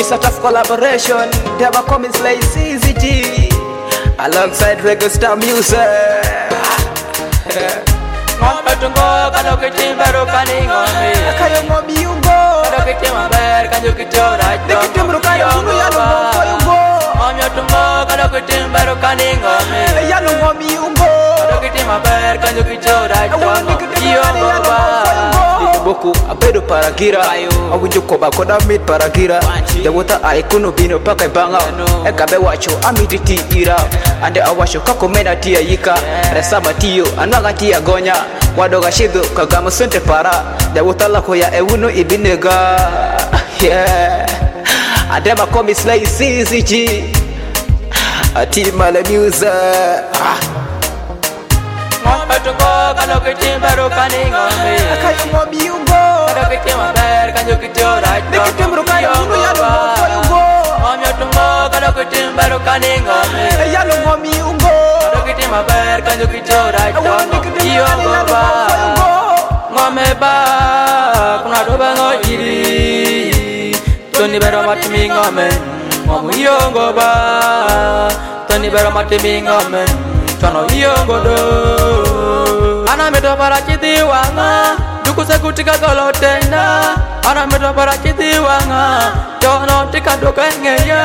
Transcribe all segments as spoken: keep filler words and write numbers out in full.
It's a tough collaboration. Never come like C Z G alongside Reggae Star Music. Ngombe tungo kado kitimba rukani ngombe Kayo ngombe yungo kado kitimba ber kanjo kitora Dikitim rukani yungo ya ngombe yungo Ngombe tungo kado kitimba rukani ngombe Ya ngombe yungo kado kitimba ber kanjo kitora Yongo ba Boku abedo paragira awujo koba koda mit paragira dewota aikuno bino paka banga ekabe wacho amititi ira ande awasho kako mena tia yika resama tiyo anaga tia gonya wadoga shido kagama sente para dewota lako ya ewuno ibinega yeah adema komi slay C Z G atima le music Ngombe tungo kado kitimba rukani ngombe kayo ngombe yungo kado kitimba ber kanjo kitora dikitim rukani yungo ya ngombe yungo Ngombe tungo kado kitimba rukani ngombe ya ngombe yungo kado kitimba ber kanjo kitora Yongo ba Ngombe ba kuna doba ngojiri Toni bero matimi ngombe Ngomu yongo ba Toni bero matimi ngombe Tono yongo do Ana meto para chiti wanga Duku sekutika golo tenda Ana meto para chiti wanga Tono tika doka ngeya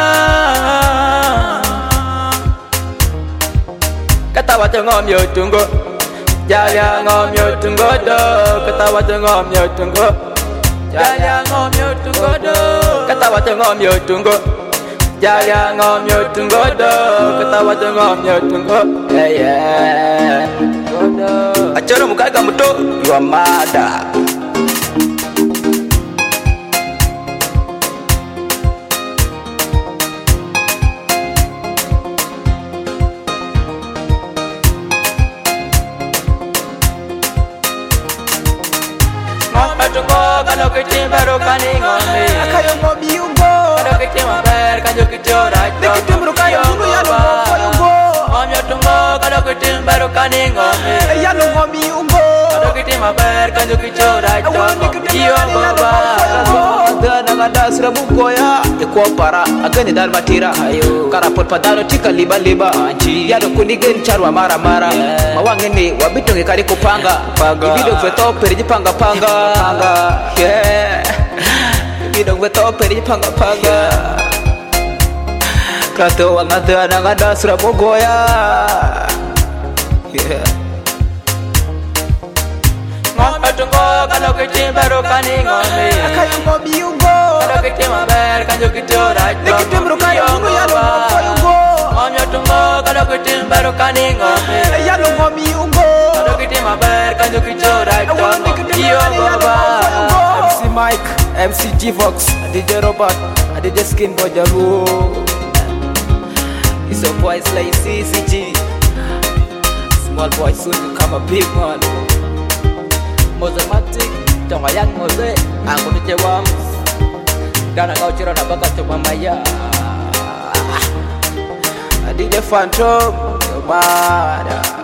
Kata wate ngom yo tungo Jaya ngom yo tungo do Kata wate ngom yo tungo Jaya ngom yo tungo do Kata wate ngom yo tungo Jaya ngom yo tungo do Kata wate ngom yo tungo Yeah yeah Achoro mukaga muto Ywa mada Ngombe tungo kado kitimba rukani ngombe kayo ngombe yungo kado kitimba ber kanjo kitora dikitim rukani yungo ya ngombe yungo Ngombe tungo kado kitimba rukani ngombe ya ngombe yungo kado kitimba ber kanjo kitora Yongo ba Adana ngada sirabu goya Eko para agani dal matira Karapot padano tika liba liba Yado kunigen charwa mara mara Mawangene wabitonge kari kupanga Ibido veto periji panga panga Yeah Ibido veto periji panga panga Krato wangadana ngada sirabu goya Yeah Ngombe tungo kado kitimba rukani ngombe Kayo ngombe yungo kado kitimba ber kanjo kitora dikitim rukani yungo ya ngombe yungo Ngombe tungo kado kitimba rukani ngombe ya ngombe yungo kado kitimba ber kanjo kitora Yongo ba M C Mike, M C G-Vox, D J Robert, D J Skin Bojaru. It's a boy like C Z G. Small boy soon to become a big one. Mozamatic, Tomayan Mose, aku ni cewam. Dan kau cerita nak bakat cuma maya. D J Phantom, mada.